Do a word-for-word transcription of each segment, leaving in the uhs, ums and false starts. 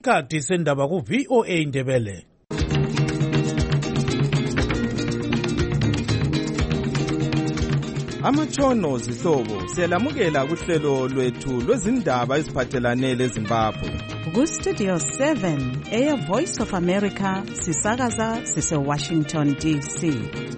Kati sendaba ku V O A Ndebele. Amatshono zihlobo siyalamukela kuhlelo lwethu lwezindaba eziphathelane leZimbabwe. Ku Studio seven eya Voice of America sisakaza sise Washington D C.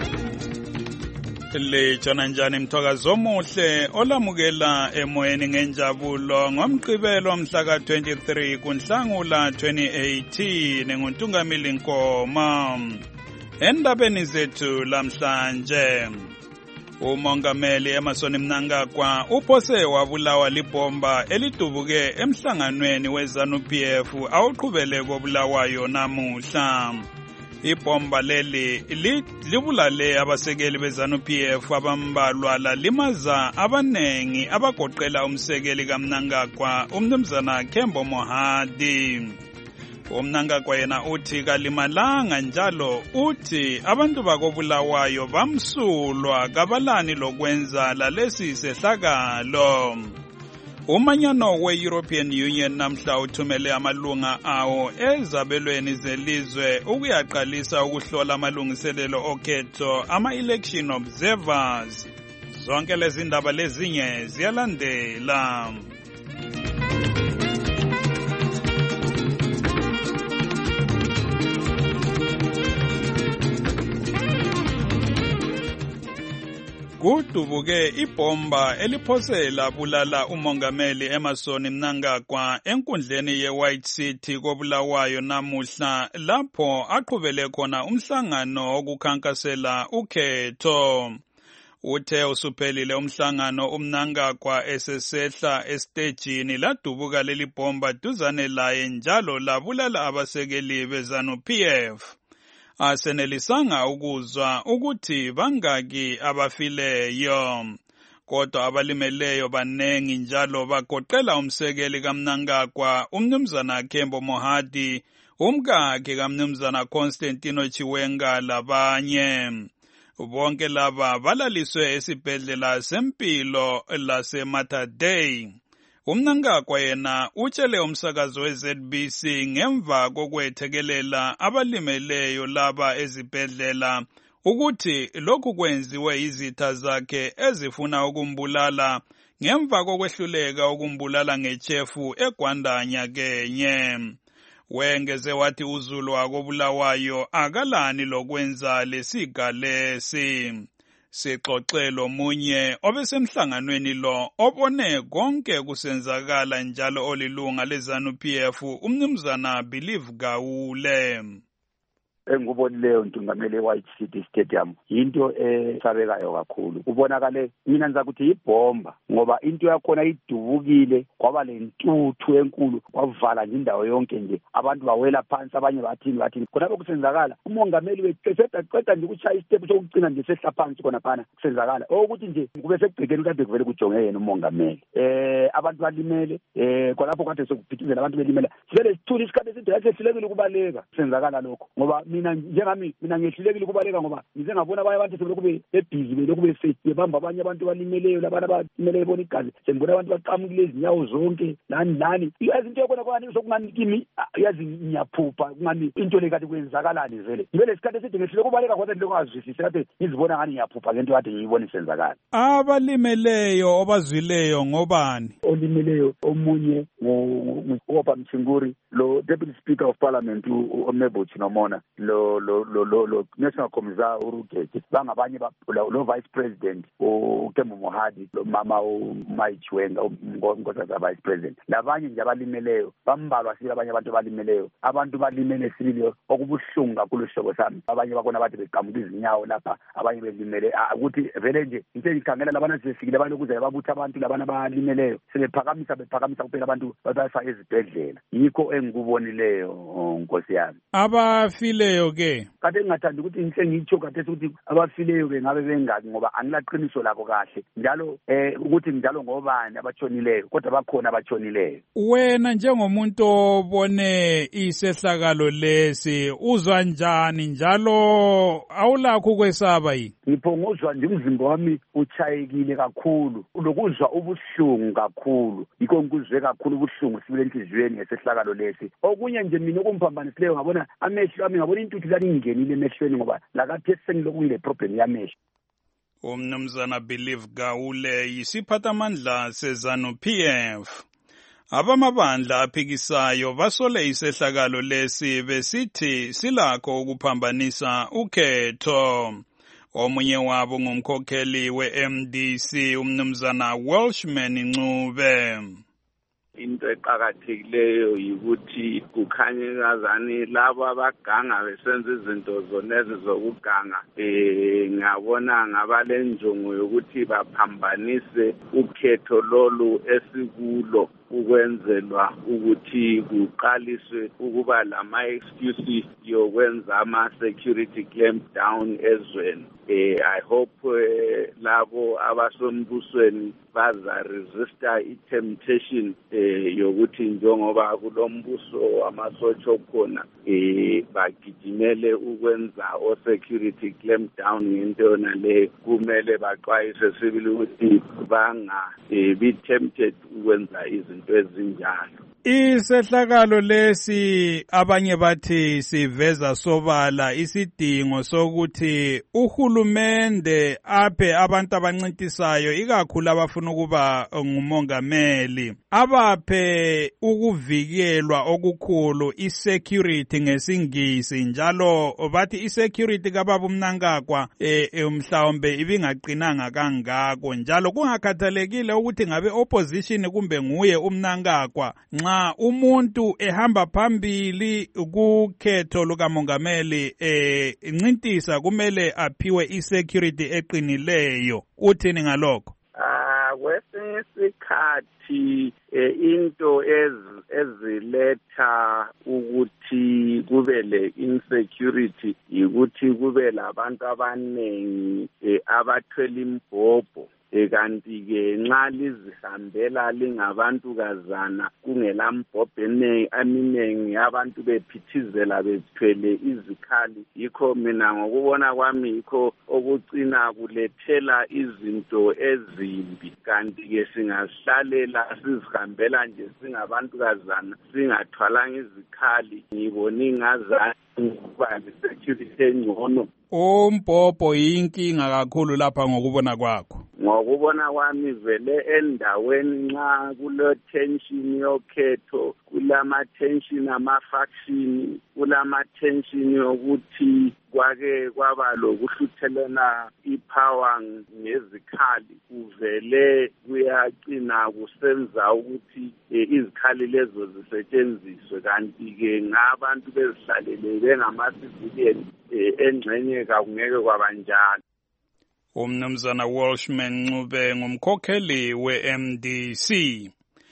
Lejona njani mthokazo omuhle olamukela emoyeni ngenjabulo ngomgqibelo mhla ka twenty-three kuNhlangula twenty eighteen nguNtungamili Nkoma. Endabeni zethu lamhlanje, umongameli Emmerson Mnangagwa uphose wabulawa libomba elidubuke emhlanganweni weZanu-P F awuqhubele kobulawayo namuhla. Ibomba leli libulale abasekeli beZanu-P F abambalwa lalimaza abanengi abagoqela umsekeli kaMnangagwa umnumzana Kembo Mohadi. UMnangagwa yena uthi kalimalanga njalo uthi abantu bakobulawayo bamsulwa kabalani lokwenza lalesi sehlakalo. Umanyano we-European Union namhla uthumele amalunga awo ezabelweni zelizwe ukuyaqalisa ukuhlola amalungiselelo okhetho ama-election observers. Zonke lezi ndaba lezinye ziyalandela. Kudubuke ibomba eliphosela bulala umongameli Emmerson Mnangagwa enkundleni ye-White City kobulawayo namuhla lapho aqhubele khona umhlangano okukhankasela ukhetho. Uthe usuphelile umhlangano uMnangagwa esesehla estejini ladubuka leli bomba duzane laye njalo labulala abasekeli beZanu-P F. Asenelisanga ukuzwa ukuthi bangaki abafileyo, kodwa abalimeleyo banengi njalo bagoqela umsekeli kaMnangagwa umnumzana Kembo Mohadi, umkakhe kaMnumzana Constantino Chiwenga labanye. Bonke laba balaliswe esibhedlela sempilo laseMater Dei. UMnangagwa yena utshele umsakazo we-Z B C ngemva kokwethekelela abalimeleyo laba ezibhedlela ukuthi lokhu kwenziwe izitha zakhe ezifuna ukumbulala ngemva kokwehluleka ukumbulala ngechefu eGwandanya kenye. Wengeze wathi uZulu wakobulawayo akalani lokwenza lesigalesi. Sixoxelo munye obesemhlanganweni lo obone konke kusenzakala njalo olilunga leZanu-P F umnumzana Believe Gawule. Engubonileyo Ntungameli e-White City Stadium into esabekayo kakhulu. Kubonakale mina ngizakuthi ibomba ngoba into yakhona idubukile kwaba lentuthu enkulu kwavala nje indawo yonke nje abantu bawela phansi abanye bathini bathini khonapho kusenzakala umongameli weceda qeda nje ukuchaya istep sokugcina nje sehla phansi khona phana kusenzakala ukuthi nje kube sekugcekeni kade kuvele kujonge yena umongameli eh abantu balimele eh khonapho kade sokuphithizela abantu belimela sivele sithula isikhathi esinto yasehlulekile ukubaleka kusenzakala lokho ngoba mina njengami mina ngehlulekile ukubaleka ngoba ngize ngabona abanye abantu sebekube ebhizi belokube bebamba abanye abantu balimeleyo labana balimeleyo bona igazi sengibona abantu baqamukile izinyawo zonke lani lani yazi into yakona kwani sokungani kimi yazi ngiyaphupha kungani into le kade kwenzakalani vele ngivele isikhathi esithi ngehlulekile ukubaleka kodwa lokungazwisisi kade ngizibona ngani ngiyaphupa ngento kade ngiyibona isenzakala. Abalimeleyo obazwileyo ngobani? Olimeleyo omunye ngoba Mthinguri lo Deputy Speaker of Parliament uMebo Chinomona lo lo lo lo lo National Commissar uRugege bangabanye lo Vice President uKembo Mohadi lo mama uMai Chiwenga ngonkosazana Vice President labanye nje abalimeleyo bambalwa sibili abanye abantu balimeleyo abantu balimele sibili okubuhlungu kakhulu ishobo sami abanye bakona bathi beqamuka izinyawo lapha abanye belimele ukuthi vele nje into ikhangela labana sifikile abantu ukuze babutha abantu labana balimeleyo sebephakamisa bephakamisa kuphela abantu bayasa ezibhedlela yikho engikubonileyo Nkosi yami. Abafile abafileyo ke kade ngingathanda ukuthi ngihle ngitsho kade ukuthi abafileyo ke ngabe bengaki ngoba angilaqiniso lakho kahle njalo eh ukuthi njalo ngobani abatshonileyo kodwa bakhona abatshonileyo. Wena njengomuntu obone isehlakalo lesi uzwa njani njalo awulakho ukwesaba yini? Ngiphongozwa nje umzimba wami uchayekile kakhulu lokuzwa ubuhlungu kakhulu yikho ngikuzwe kakhulu ubuhlungu sibile enhliziyweni ngesehlakalo lesi. Okunye nje mina okumphambanisileyo ngabona amehlo ami ngabona intuthu lani ingenile emehlweni ngoba lakathe sengiloku ngile problem yamehlo. Umnumzana Believe Gawule yisiphathamandla seZanu P F. Abamabandla aphikisayo basole isehlakalo lesi besithi silakho ukuphambanisa ukhetho. Omunye wabo ngumkhokheli we-M D C umnumzana Welshman Ncube. Into eqakathekileyo yikuthi kukhanyekazani labo abaganga besenza izinto zonezi zokuganga eh ngabona ngabalenjongo yokuthi baphambanise ukhetho lolu esikulo ukwenzelwa ukuthi kuqaliswe ukuba lama excuses yokwenza ama security clamp down ezweni. eh I hope eh, labo abasombusweni baza resista i temptation eh yokuthi njengoba kulombuso amasotsha okhona eh bagijimele ukwenza o security clamp down ngento yona le kumele baxwayise sibili ukuthi banga eh, be tempted ukwenza izinto ezinjalo. Isehlakalo lesi abanye bathi siveza sobala isidingo sokuthi uhulumende aphe abantu abancintisayo ikakhulu abafuna ukuba ngumongameli abaphe ukuvikelwa okukhulu isecurity ngesingisi njalo bathi isecurity kababa uMnangagwa eh, mhlawumbe ibingaqinanga kangako njalo kungakhathalekile ukuthi ngabe opposition kumbe nguye uMnangagwa nxa umuntu ehamba phambili kukhetho lukamongameli eh incintisa kumele aphiwe isecurity eqinileyo. Uthini ngalokho? Ah kwesinye isikhathi into eziletha ukuthi kube le insecurity yikuthi kube labantu abanengi abathwele imbhobho. Kanti ke nxa lizihambela lingabantu kazana kungela mbhobhene aminengi abantu bephithizela bethwele izikhali yikho mina ngokubona kwami yikho okucina kulethela izinto ezimbi. Kanti ke singahlalela sizihambela nje singabantu kazana singathwalanga izikhali ngibona ingazani ukuba security engcono. Umbhobho yinkinga kakhulu lapha ngokubona kwakho. Ngokubona kwami vele endaweni nxa kulo tension yokhetho kulama tension ama faction kulama tension yokuthi kwake kwaba lokuhluthelana ipower ngezikhali kuvele kuyagcina kusenza ukuthi izikhali lezo zisetshenziswe. Kanti ke ngabantu bezihlalele bengamasivilian engxenye kakungeke kwabanjalo. Umnumzana Welshman Ncube ngumkhokheli we-M D C.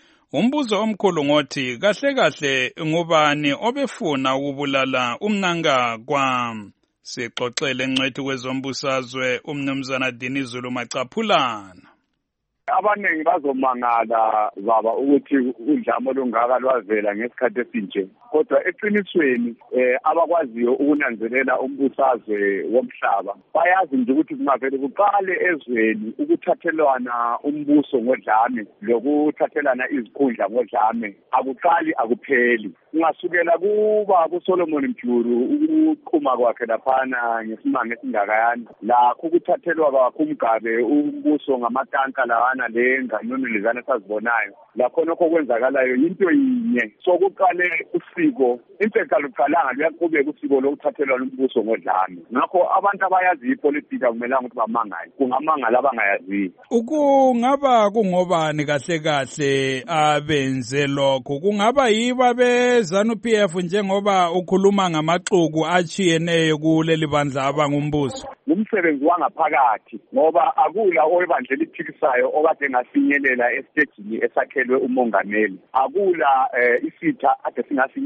Umbuzo omkhulu ngothi kahle kahle ngubani obefuna ukubulala uMnangagwa? Sixoxele ngcwethu kwezombusazwe umnumzana Dinizulu Macaphulana. Abanengi bazomangala baba ukuthi udlamo lungaka lwavela ngesikhathi esinje kodwa eqinisweni eh abakwaziyo ukunanzelela umbusazwe womhlaba bayazi nje ukuthi kungavele kuqale ezweni ukuthathelwana umbuso ngodlame lokuthathelana izikhundla ngodlame akuqali akupheli. Ungasukela kuba kuSolomon Mjuru ukuqhuma kwakhe laphana ngesimanga esingakayani lakho ukuthathelwa kwakhe umgabe umbuso ngamatanka lawana le nganono lezana sazibonayo lakho nokho kwenzakalayo into yinye sokuqale usiko impekalo qalanga luyaqhubeka usiko lokuthathelwa umbuso ngodlame. Ngakho abantu abayazi ipolitiki akumelanga ukuthi bamangaye kungamangala abangayazi. Ukungaba kungobani kahle kahle abenze lokho kungaba yiba beZanu P F njengoba ukhuluma ngamaxuku achiyeneyo kuleli bandla abangumbuso. Umsebenzi wangaphakathi ngoba akula oyibandlela iphikisayo okade ngafinyelela esitejini esakhelwe umongameli akula isitha ade singafinyelela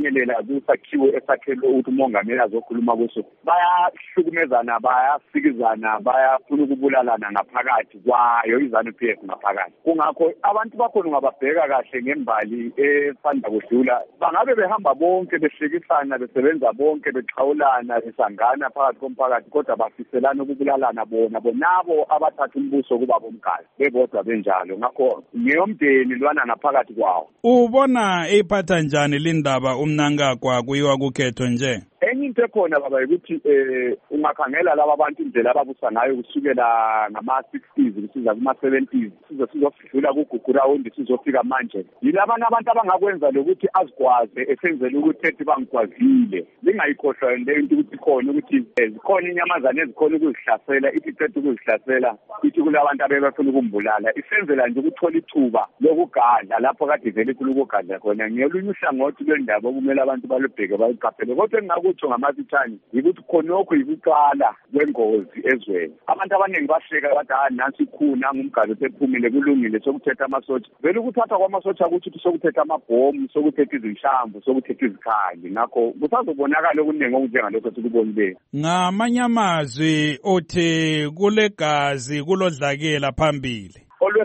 bayafinyelela kusakhiwo esakhelwe ukuthi umongameli azokhuluma kuso bayahlukumezana bayasikizana bayafuna ukubulalana ngaphakathi kwayo iZANU-P F ngaphakathi. Kungakho abantu bakhona ungababheka kahle ngembali esanda kudlula bangabe behamba bonke behlekisana besebenza bonke bexhawulana besangana phakathi komphakathi kodwa bafiselana ukubulalana bona bonabo abathatha umbuso kuba bomkhazi bebodwa benjalo. Ngakho ngiyomdeni lwana ngaphakathi kwawo. Ubona iphatha njani lindaba umnankagwa kuyiwa kukhetho nje? Enye into ekhona baba ukuthi eh ungakhangela laba abantu indlela ababusa ngayo kusukela ngama sixties kusiza kuma seventies sizo sizofika kuGugurawondi sizofika manje. Yilabana abantu abangakwenza lokuthi azikwaze esenzele ukuthi ethi bangigwazile. Lingayikhohlwa le into ukuthi khona ukuthi zikhona inyamazana ezikhona ukuzihlasela ithi iqedwe ukuzihlasela ithi kulabantu abebafuna ukumbulala isenzela nje ukuthola ithuba lokugadla lapho kade vele kulo ukugadla khona. Ngiyolunye uhlangothi lwendaba okumele abantu balubheke bayiqaphele kodwa engakuthi ngamafitshane ukuthi khonokho yikuqala kwengozi ezweni. Abantu abaningi bahleka bathi ah nansi ikhuna ngumgalo sephumile kulungile sokuthetha amasotsha vele ukuthatha kwamasotsha ukuthi sokuthetha amabhomu sokuthetha izinshambo sokuthetha izikhali. Ngakho kusazobonakala okuningi okunjengalokho sikubonile. Ngamanye amazwi othi kulegazi kulodlakela phambili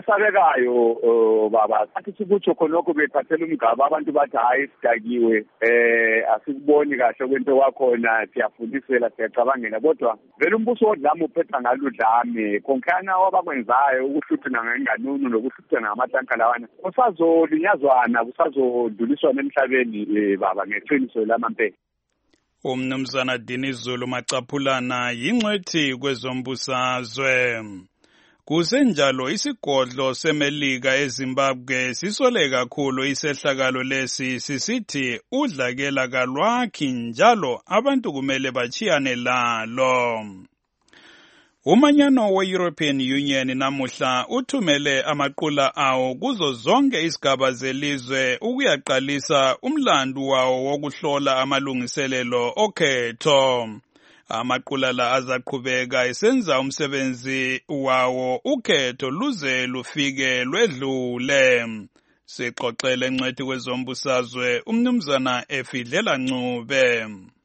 olwesabekayo baba sathi sikutsho khonokho bethathela umgaba abantu bathi hayi sidakiwe eh asikuboni kahle kwento kwakhona siyafundisela siyacabangela kodwa vele umbuso wodlame uphetha ngaludlame konkhana wabakwenzayo ukuhluthuna ngenganunu nokuhluthuna ngamatanka lawana kusazolinyazwana kusazodluliswana emhlabeni baba ngeqiniso lamampela. Umnumzana Dini Zulu Macaphulana yingcwethi kwezombusazwe. Kusenjalo isigodlo seMelika eZimbabwe sisole kakhulu isehlakalo lesi sisithi udlakela kalwakhi njalo abantu kumele bachiyane lalo. Umanyano we-European Union namuhla uthumele amaqula awo kuzo zonke izigaba zelizwe ukuyaqalisa umlandu wawo wokuhlola amalungiselelo okhetho. Amaqula la azaqhubeka esenza umsebenzi wawo ukhetho luze lufike lwedlule. Sixoxele ngcwethi kwezombusazwe umnumzana Efidlela Ncube.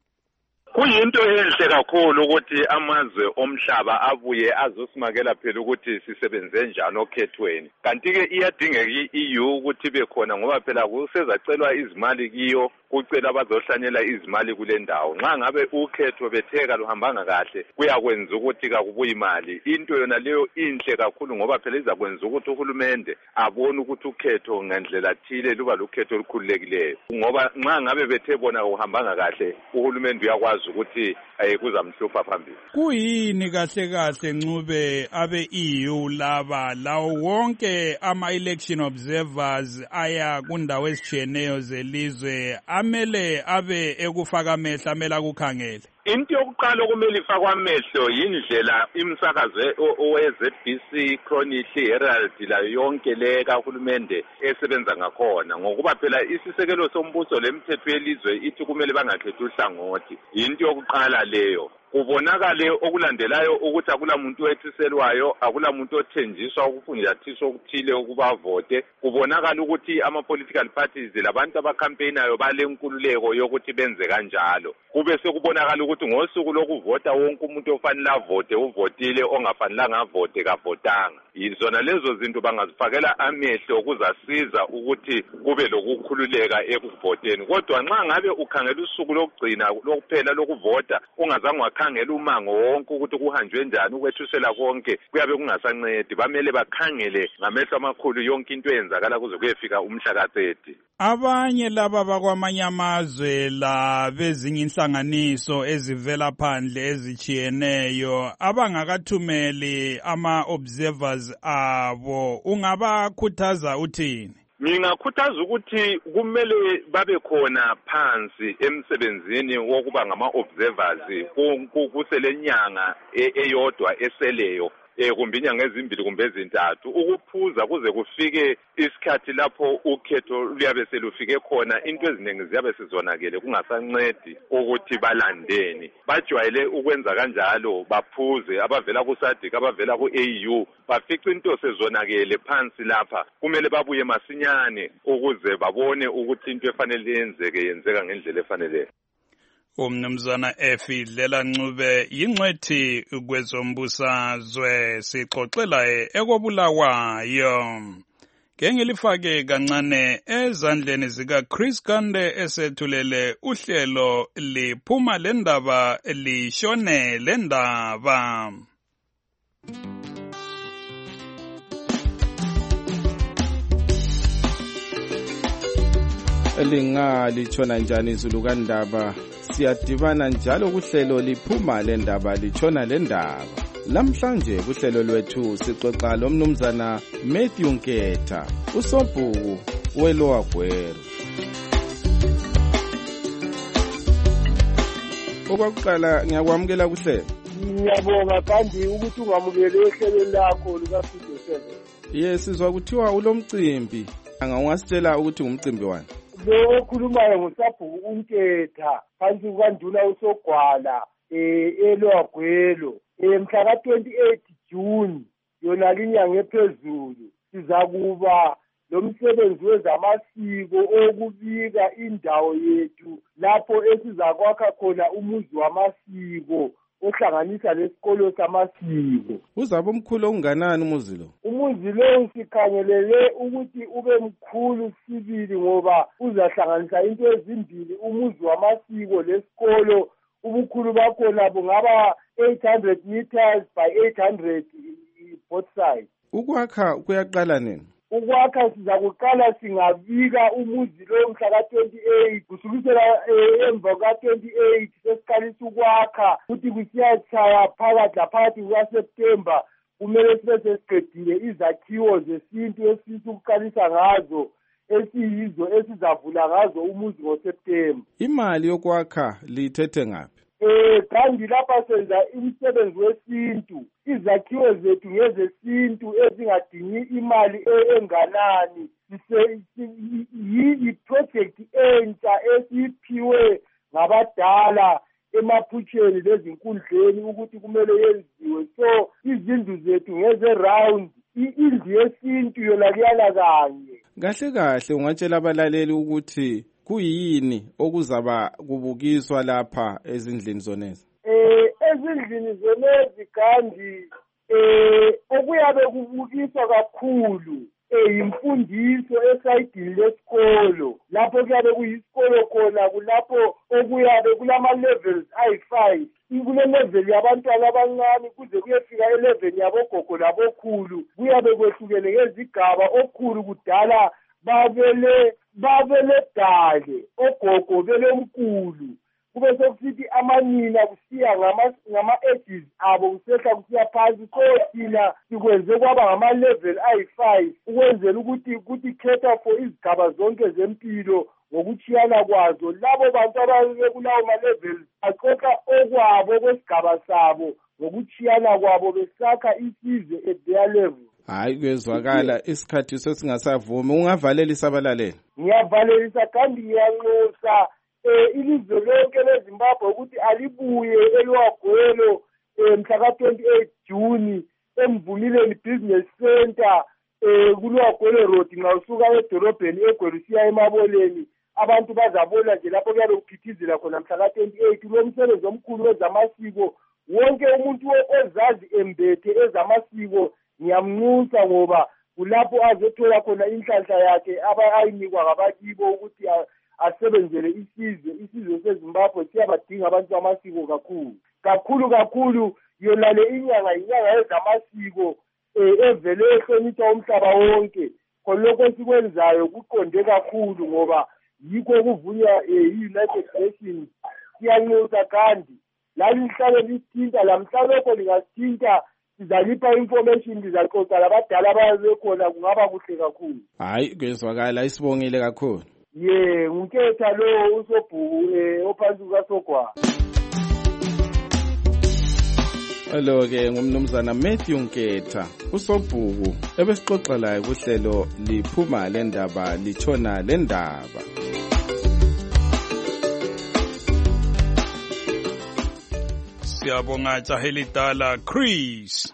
Kuyinto enhle kakhulu ukuthi amazwe omhlaba abuye azosimakela phela ukuthi sisebenze njani okhethweni. Kanti ke iyadingeka i-E U ukuthi bekhona ngoba phela kusezacelwa izimali kiyo kucela abazohlanyela izimali kule ndawo. Nxa ngabe ukhetho betheka luhambanga kahle kuyakwenza ukuthi kakubuyi imali. Into yona leyo inhle kakhulu ngoba phela izakwenza ukuthi uhulumende abone ukuthi ukhetho ngendlela thile luba lukhetho olukhululekileyo. Ngoba nxa ngabe bethe bona uhambanga kahle uhulumende uyakwazi ukuthi ayekuzamhlupha phambili. Kuyini kahle kahle Ncube abe-E U laba lawo wonke ama-election observers aya kundawo ezitshiyeneyo zelizwe amele abe ekufaka amehlo amele akukhangele? Into yokuqala okumele ifakwe amehlo yindlela imsakazo owe-Z B C, Chronicle, Herald layo yonke le kahulumende esebenza ngakhona ngokuba phela isisekelo sombuso lemithetho yelizwe ithi kumele bangakhethi uhlangothi. Into yokuqala leyo. Kubonakale okulandelayo ukuthi akula muntu wethiselwayo, akula muntu othenjiswa ukufundathiswa okuthile ukuba vote. Kubonakala ukuthi ama-political parties labantu abakhampeinayo balenkululeko yokuthi benze kanjalo. Kube sekubonakala ukuthi ngosuku lokuvota wonke umuntu ofanele avote uvotile, ongafanelanga avote kavotanga. Yizona lezo zinto bangazifakela amehlo kuzasiza ukuthi kube lokukhululeka ekuvoteni. Kodwa nxa ngabe ukhangela usuku lokugcina lokuphela lokuvota ungazange wakhangela umango wonke ukuthi kuhanjwe njani ukwethusela konke kuyabe kungasancedi. Bamele bakhangele ngamehlo amakhulu yonke into eyenzakala kuze kuyefika umhla ka thirty. Abanye laba bakwamanye amazwe la bezinye inhlanganiso ezivela phandle ezichiyeneyo abangakathumeli ama-observers abo ungabakhuthaza uthini? Ngingakhuthaza ukuthi kumele babe khona phansi emsebenzini wokuba ngama-observers kuselenyanga eyodwa eseleyo eh kumbe inyanga ezimbili kumbe ezintathu ukuphuza kuze kufike isikhathi lapho ukhetho luyabe selufike khona into eziningi ziyabe sizonakele kungasancedi ukuthi balandeni. Bajwayele ukwenza kanjalo baphuze abavela ku SADC abavela ku A U bafica into sezonakele phansi lapha kumele babuye masinyane ukuze babone ukuthi into efanele yenzeke yenzeka ngendlela efanele. Umnumzana Efidlela Ncube yingcwethi kwezombusazwe sixoxela ekobulawayo. Ngengilifake kancane ezandleni zika Chris Kande esethulele uhlelo liphuma lendaba lishone lendaba. Lingalishona njani izulu kaNdaba? Siyadibana njalo kuhlelo liphuma lendaba lishona lendaba. Lamhlanje kuhlelo lwethu sixoxa lomnumzana Matthew Nketha, usobhuku weLower Gweru. Okokuqala ngiyakwamukela kuhlelo. Ngiyabonga kandi ukuthi ungamukele ehlelweni lakho lika Studio seven. Yes, sizwa kuthiwa ulomcimbi. Anga ungasitshela ukuthi ngumcimbi wani? Lo okhulumayo ngusabhuku uNketha phansi kukaNduna uSogwala eh eLower Gweru. Mhla ka twenty-eight June yona linyanga ephezulu sizakuba lomsebenzi wezamasiko okubika indawo yethu lapho esizakwakha khona umuzi wamasiko ohlanganisa lesikolo samasiko. Uzabe omkhulu onganani umuzi lo? Umuzi lo sikhangelele ukuthi ube mkhulu sibili ngoba uzahlanganisa into ezimbili, umuzi wamasiko lesikolo. Ubukhulu bakhona bungaba eight hundred meters by eight hundred both sides. Ukwakha kuyaqala nini? Ukwakha sizakuqala singabika umuzi lo mhla ka twenty-eight kusukisela emva ka twenty-eight sesiqalisa ukwakha futhi kusiyachaya phakathi laphakathi kukaSeptember kumele sibe sesiqedile izakhiwo zesintu esifisa ukuqalisa ngazo esiyizo esizavula ngazo umuzi ngoSeptember. Imali yokwakha lithethe ngaphi? Eh kandi lapha senza umsebenzi wesintu, izakhiwo zethu ngezesintu ezingadingi imali enganani. Yi project entsha esiphiwe ngabadala emaphutsheni lezinkundleni ukuthi kumele yenziwe. So izindlu zethu ngeze round, indlu yesintu yona kuyala kanye. Kahle kahle ungatshela abalaleli ukuthi kuyini okuzaba kubukiswa lapha ezindlini zonezi? Eh ezindlini zonezi kandi eh okuyabe kubukiswa kakhulu eh imfundiso esayidini lesikolo lapho kuyabe kuyisikolo khona kulapho okuyabe kulama levels ayi five. Kule level yabantwana abancane kuze kuyefika e level yabogogo labokhulu kuyabe kwehlukene ngezigaba. Okhulu kudala babele babele dale, ogogo bele mkhulu, kube sokusithi amanina kusiya ngama ngama ages abo kusehla kusiya phansi. So thina sikwenze kwaba ngama level ayi five ukwenzela ukuthi ukuthi cater for izigaba zonke zempilo ngokuchiyana kwazo. Labo bantu abake kulawo ma levels axoxa okwabo kwesigaba sabo ngokuchiyana kwabo besakha isizwe at their level. Hayi kwezwakala isikhathi sesingasavumi, ungavalelisa abalaleli. Ngiyavalelisa kandi ngiyanxusa eh ilizwe lonke leZimbabwe ukuthi alibuye eLower Gweru mhla ka twenty-eight June emvumileni business center eh kuLower Gweru road nxa usuka edorobheni eGweru siya emaboleni. Abantu bazabona nje lapho kuyabe kuphithizela khona mhla ka twenty-eight. Lo msebenzi omkhulu wezamasiko wonke umuntu ozazi embethe ezamasiko ngiyamnxusa ngoba kulapho azothola khona inhlanhla yakhe abayinikwa ngabakibo ukuthi asebenzele isizwe. Isizwe seZimbabwe siyabadinga abantu bamasiko kakhulu kakhulu kakhulu. Yona le inyanga inyanga yezamasiko evele ehlonipha umhlaba wonke. Khonokho sikwenzayo kuqonde kakhulu ngoba yikho kuvunywa i-United Nations. Siyanxusa kandi lalihlale lithinta lamhlalokho lingathinta sizalipha information lizaxoxa labadala ababekhona kungaba kuhle kakhulu. Hayi kwezwakala isibongile kakhulu. Ye uNketha lo usobhuku eh ophansi kaSogwala. Alo ke ngumnumzana Matthew Nketha usobhuku ebesixoxa laye kuhlelo liphuma lendaba litshona lendaba. Siyabonga Jahelidala Chris.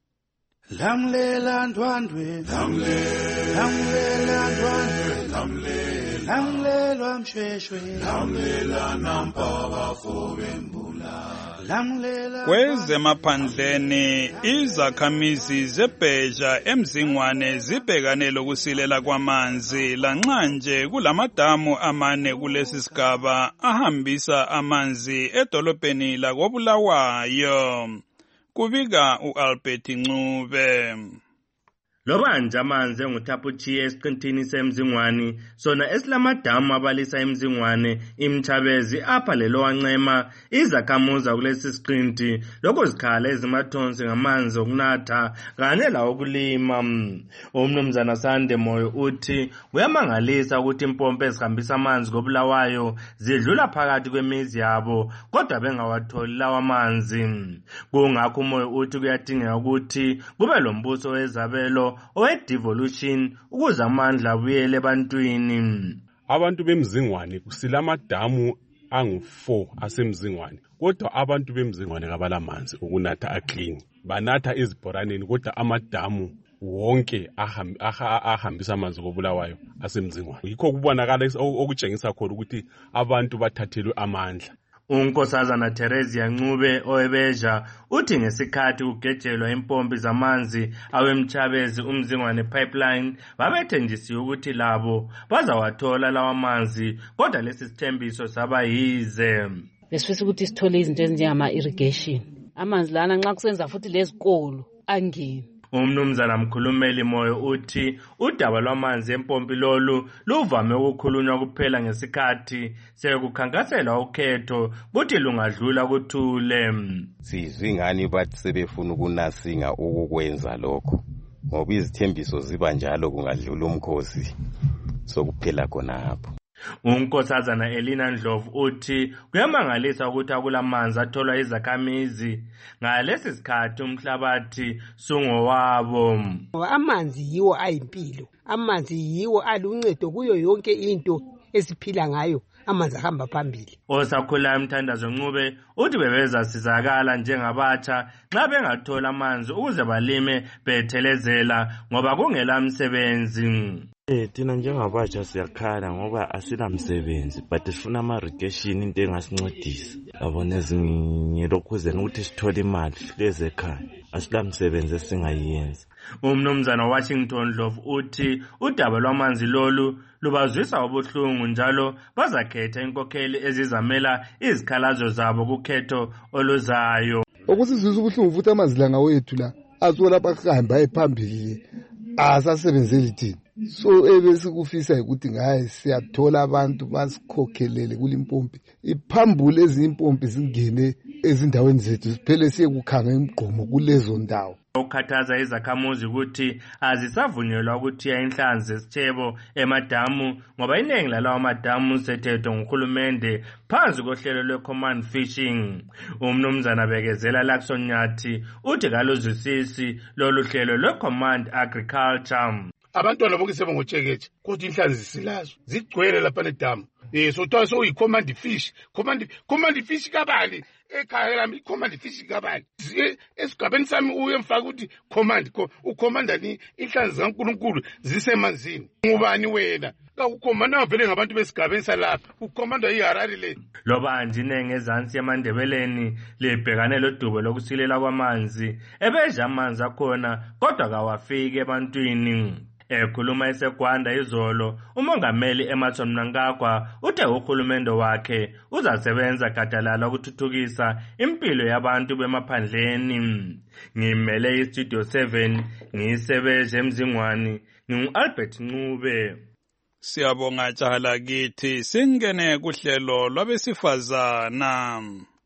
Lamlela ndwandwe lamlela lamlela ndwandwe lamlela lamlela mshweshwe lamlela nampaba fobembula lamlela kwezemaphandleni izakhamizi zebheja emzingwane zibhekane lokusilela kwamanzi lanxa nje kulamadamu amane kulesi sigaba ahambisa amanzi edolobheni lakoBulawayo. Kubika uAlbert Ncube. Loba nje amanzi enguthaphuthiye esiqintini semzingwane sona esilamadamu abalisa emzingwane imchabezi apha lelo wancema izakhamuza kulesi siqinti lokho zikhala ezimathonsi ngamanzi okunatha kanye lawo ukulima. Umnumzana Sande Moyo uthi kuyamangalisa ukuthi impompo ezihambisa amanzi koBulawayo zidlula phakathi kwemizi yabo kodwa bengawatholi lawa amanzi. Kungakho Moyo uthi kuyadingeka ukuthi kube lombuso wezabelo owe-devolution ukuze amandla abuyele ebantwini. Abantu bemzingwane kusilamadamu angu four asemzingwane kodwa abantu bemzingwane kabalamanzi ukunatha aclean banatha ezibhoraneni kodwa amadamu wonke ahambisa amanzi koBulawayo asemzingwane. Yikho kubonakala okutshengisa khona ukuthi abantu bathathelwe amandla. Unkosazana Teresia Ncube owebeja uthi ngesikhathi kugejelwa impompi zamanzi awemchabezi umzingwane pipeline babethenjisiwe ukuthi labo bazawathola lawa manzi kodwa lesi sithembiso saba yize. Lesifisa ukuthi sithole izinto ezinjengama irrigation. Amanzi lana nxa kusenza futhi lezikolo angeni. Umnumzana Mkhulumeli Moyo uthi udaba lwamanzi empompi lolu luvame ukukhulunywa kuphela ngesikhathi sekukhankaselwa ukhetho kuthi lungadlula kuthule. Sizwe ngani bathi sebefuna ukunasinga ukukwenza lokho ngoba izithembiso ziba njalo kungadlula umkhosi sokuphela khonapho. Unkosazana Elina Ndlovu uthi kuyamangalisa ukuthi akulamanzi atholwa izakhamizi ngalesi sikhathi umhlabathi sungowabo. Amanzi yiwo ayimpilo, amanzi yiwo aluncedo kuyo yonke into esiphila ngayo, amanzi ahamba phambili. Osakhula Mthandazo Ncube uthi bebeza sizakala njengabatsha nxa bengathola amanzi ukuze balime bethelezela ngoba kungela msebenzi. Eh thina njengabatsha siyakhala ngoba asila msebenzi but sifuna ama irrigation into engasincedisa. Yabona ezingilokhuze ukuthi sithole imali leze ekhaya. Asila msebenzi esingayenza. Umnumzana Washington Dlovu uthi udaba lwamanzi lolu lubazwisa ubuhlungu njalo bazakhetha inkokheli ezizamela izikhalazo zabo kukhetho oluzayo. Okusizwisa ubuhlungu futhi amanzi la ngawethu la azola bakhamba ephambili asasebenzeli thina. So ebesikufisa ukuthi ngaye siyathola abantu basikhokhelele kulimpompi iphambule ezimpompi zingene ezindaweni zethu siphele siye kukhanga imigqomo kulezo ndawo. Ukhathaza izakhamuzi ukuthi azisavunyelwa ukuthi inhlanzi zesithebo emadamu ngoba iningi lalawo madamu sethethwe nguhulumende phansi kohlelo lwe-command fishing. Umnumzana Bekezela Lakson Nyathi uthi kaluzwisisi lolu hlelo lwe-command agriculture. Abantwana bonke sebengotsheketshe kodwa inhlanzi zisilazo zigcwele lapha nedamu. Eh so twa so i-command fish command command fish kabani ekhaya lami command fish kabani esigabeni sami uye mfaka ukuthi command ucommanda ni inhlanzi kaNkulunkulu zisemanzini. Ngubani wena? Ukukhomanda vele ngabantu besigabeni salapha ukukhomanda iHarari le. Loba njine ngezansi yamandebeleni lebhekane lodubo lokusilela kwamanzi ebeja amanzi akhona kodwa kawafiki ebantwini. Ekhuluma eseGwanda izolo umongameli Emmerson Mnangagwa uthe uhulumende wakhe uzasebenza gadalala ukuthuthukisa impilo yabantu bemaphandleni. Ngimele iStudio seven ngisebenze emzingwane nginguAlbert Ncube. Siyabonga Tshala kithi singene kuhlelo lwabesifazana.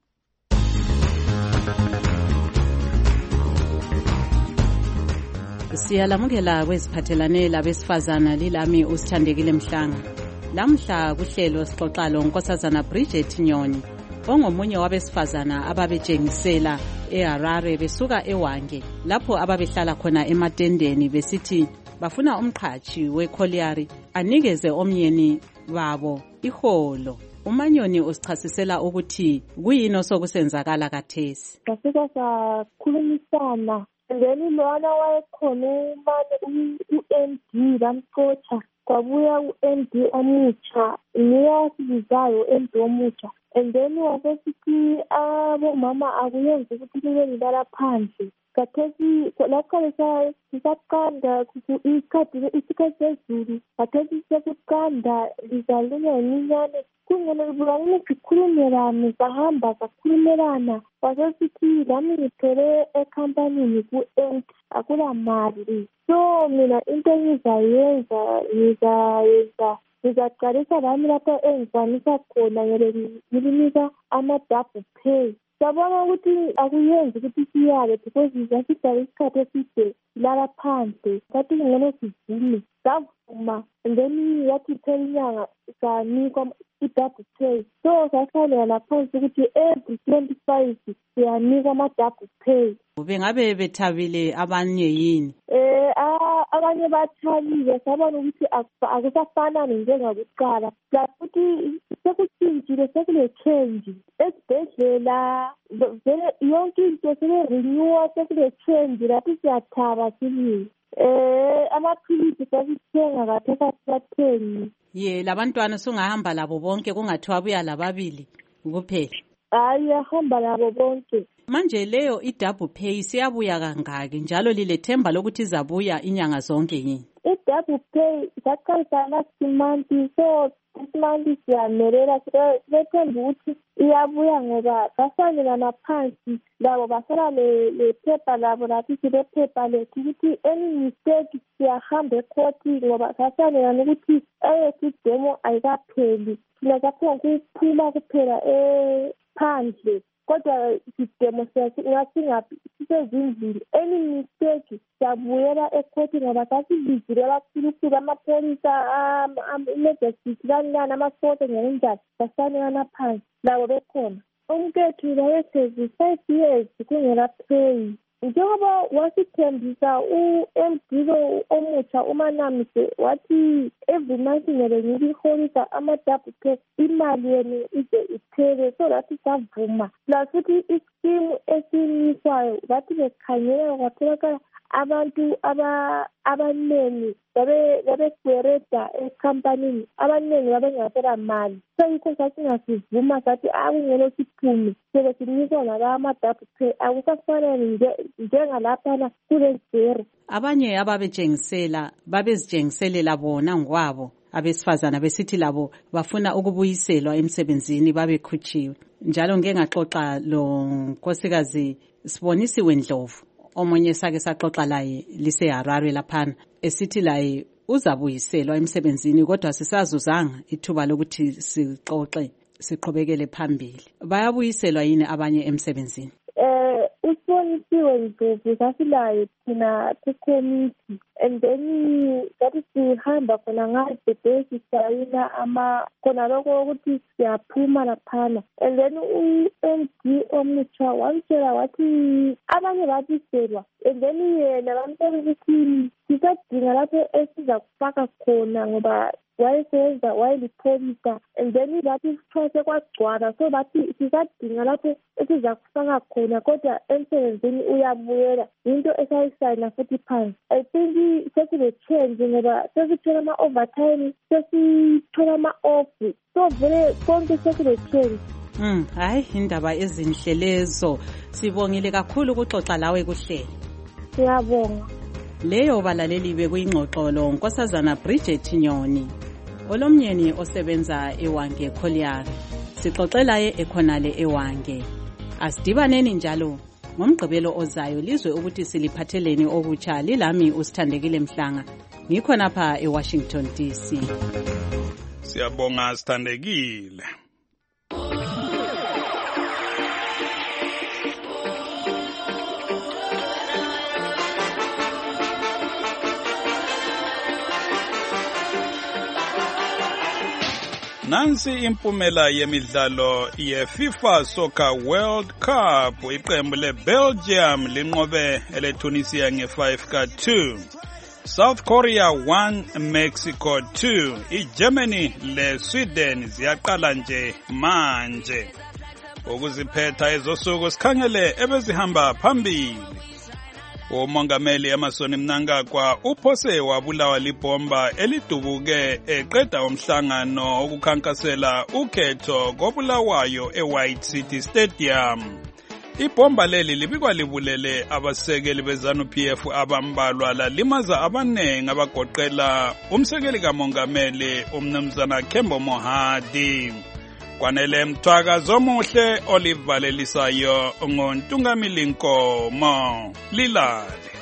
Siyalamukela kweziphathelane labesifazana lilami usithandekile Mhlanga. Lamhla kuhlelo sixoxa lo Nkosazana Bridget Nyoni. ongomunye wabesifazana ababetshengisela eHarare besuka eWange lapho ababehlala khona ematendeni besithi bafuna umqhatshi weColliery anikeze omyeni babo iholo. Umanyoni usichasisela ukuthi kuyini osokusenzakala kathesi. Safika sakhulumisana then lona wayekhona umane u-M D bamxotsha kwabuya u-M D omutsha niyasibizayo u-M D omutsha and then wasesithi abomama akuyenzi ukuthi libe lilala phandle. Kathesi lapho sisaqanda isikhathi isikhathi sezulu kathesi sekuqanda lizalunya iminyane kungena libulani sikhulumelane sahamba sakhulumelana wasesithi lami ngithole ekhampanini ku-ent akula mali so mina into engizayenza ngizayenza ngizaqalisa lami lapho engikwanisa khona ngilinika ama-double pay. Sabona ukuthi akuyenzi ukuthi siyabe because sizasidala isikhathi eside lala phandle kathi ngene sivume savuma and then yathi phela inyanga sanikwa i-double pay so sasalela laphansi ukuthi every twenty-five siyanikwa ama-double pay. Bengabe bethabile abanye yini? Eh abanye bathabile sabona ukuthi akusafanani njengakuqala futhi sekutshintshile sekule change esibhedlela vele yonke into sele-renewa sekule change lapho siyathaba sibili eh amaphilisi sasithenga kathesi asathengi. Ye labantwana sungahamba labo bonke kungathiwa buya lababili kuphela? Hayi ahamba labo bonke. Manje leyo i-double pay siyabuya kangaki njalo lilethemba lokuthi izabuya inyanga zonke yini? I-double pay saqalisa last month so this month siyamelela silethemba ukuthi iyabuya ngoba basalelana phansi labo basala lephepha labo lathi silephepha lethu ukuthi any mistake siyahamba ekhoti ngoba sasalelana ukuthi eyethu demo ayikapheli thina saphela kuphuma kuphela ephandle kodwa isidemo siyasingaphi sisezindlini any mistake siyabuyela ekhoti ngoba sasibizile abaphuluphulu amapolisa emergency kanjani amasoto ngenjani sasalelana phansi labo bekhona. Umkethu layehlezi five years kungela pay njengoba wasithembisa u-M D lo omutsha uManamise wathi every month ngele ngiliholisa ama-double pay imali yenu ize iphele so lathi savuma plus futhi iskimu esiyiniswayo bathi bekhangela kwatholakala abantu abanengi babeswereda ekhampanini abanengi babengasela mali so yikho sasingasivuma sathi akungelo siphume sebe sinikwa ngala ama-double pay akusafanani njengalaphana kule zero. Abanye ababetshengisela babezitshengiselela bona ngokwabo abesifazana besithi labo bafuna ukubuyiselwa emsebenzini babekhutshiwe njalo ngeke ngaxoxa lo nkosikazi Sibonisiwe Ndlovu omunye sake saxoxa laye liseHarare laphana esithi laye uzabuyiselwa emsebenzini kodwa sisazuzanga ithuba lokuthi sixoxe siqhubekele phambili. Bayabuyiselwa yini abanye emsebenzini? Eh usibonisiwe Ndlovu sasilaye thina kucommittee and then sathi sihamba khona ngade sisayina ama khona lokho ukuthi siyaphuma laphana and then u-M D omutsha wamtshela wathi abanye babiselwa and then yena bamtshela ukuthi sisadinga lapho esiza kufaka khona ngoba wayesenza wayelipholisa and then bathi sithwase kwagcwala so bathi sisadinga lapho esiza kufaka khona kodwa emsebenzini uyabuyela into esayisayina futhi phansi. I think sesile change ngoba sesithola ama-overtime sesithola ama-off so vele konke sesile change. Mm, hayi indaba ezinhle lezo. Sibongile kakhulu ukuxoxa lawe kuhlelo. Siyabonga. Leyo balaleli bekuyingxoxo lo Nkosazana Bridget Nyoni olomnyeni osebenza eWange Colliery. Sixoxelaye ekhonale eWange. Asidibaneni njalo ngomgqibelo ozayo lizwe ukuthi siliphatheleni okutsha lilami uSithandekile Mhlanga ngikhona pha eWashington D C. Siyabonga Sithandekile. Nansi impumela yemidlalo ye-FIFA Soccer World Cup. Iqembu le-Belgium linqobe ele-Tunisia nge-five ka two. South Korea one, Mexico two. I-Germany le-Sweden ziyaqala nje manje. Ukuziphetha ezosuku sikhangele ebezihamba phambili. Umongameli Emmerson Mnangagwa uphose wabulawa libomba elidubuke eqeda umhlangano okukhankasela ukhetho kobulawayo eWhite City Stadium. Ibomba leli libikwa libulele abasekeli beZANU-P F abambalwa lalimaza abanengi abagoqela umsekeli kamongameli umnumzana Kembo Mohadi. Kwanele Mthwakazi omuhle olivalelisayo ngontungamili Nkomo Lilale.